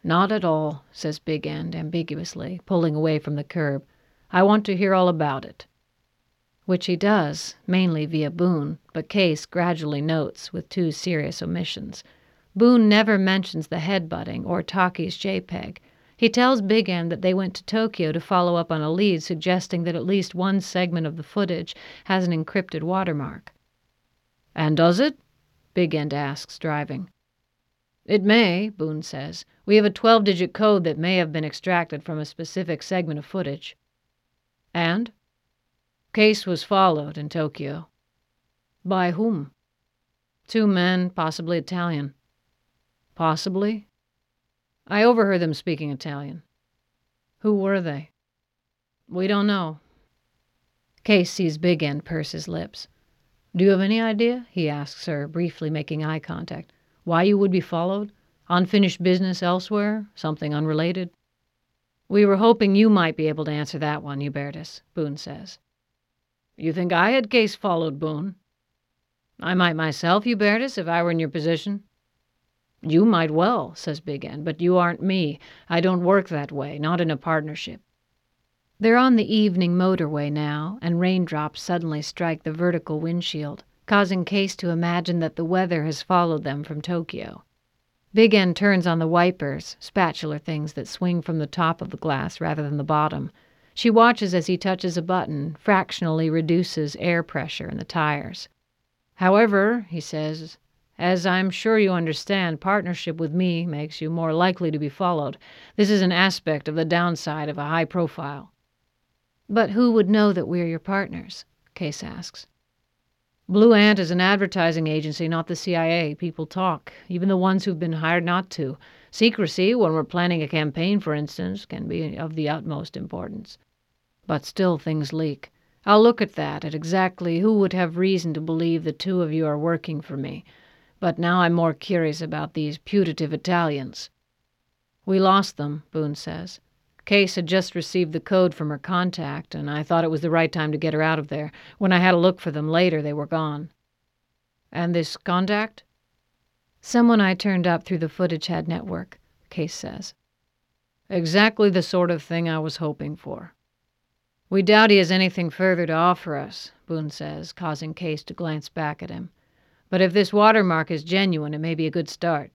Not at all, says Big End ambiguously, pulling away from the curb. I want to hear all about it. Which he does, mainly via Boone, but Case gradually notes with two serious omissions. Boone never mentions the headbutting or Taki's JPEG. He tells Big End that they went to Tokyo to follow up on a lead suggesting that at least one segment of the footage has an encrypted watermark. And does it? Big End asks, driving. It may, Boone says. We have a 12-digit code that may have been extracted from a specific segment of footage. And? Case was followed in Tokyo. By whom? 2 men, possibly Italian. Possibly? I overheard them speaking Italian. Who were they? We don't know. Case sees Big End purse his lips. Do you have any idea, he asks her, briefly making eye contact, why you would be followed? Unfinished business elsewhere? Something unrelated? We were hoping you might be able to answer that one, Hubertus, Boone says. You think I had Case followed, Boone? I might myself, Hubertus, if I were in your position. You might well, says Big End, but you aren't me. I don't work that way, not in a partnership. They're on the evening motorway now, and raindrops suddenly strike the vertical windshield, causing Case to imagine that the weather has followed them from Tokyo. Big End turns on the wipers, spatula things that swing from the top of the glass rather than the bottom. She watches as he touches a button, fractionally reduces air pressure in the tires. However, he says, as I'm sure you understand, partnership with me makes you more likely to be followed. This is an aspect of the downside of a high profile. But who would know that we're your partners? Case asks. Blue Ant is an advertising agency, not the CIA. People talk, even the ones who've been hired not to. Secrecy, when we're planning a campaign, for instance, can be of the utmost importance. But still things leak. I'll look at that, at exactly who would have reason to believe the 2 of you are working for me. But now I'm more curious about these putative Italians. We lost them, Boone says. Case had just received the code from her contact, and I thought it was the right time to get her out of there. When I had a look for them later, they were gone. And this contact? Someone I turned up through the footage head network, Case says. Exactly the sort of thing I was hoping for. We doubt he has anything further to offer us, Boone says, causing Case to glance back at him. But if this watermark is genuine, it may be a good start.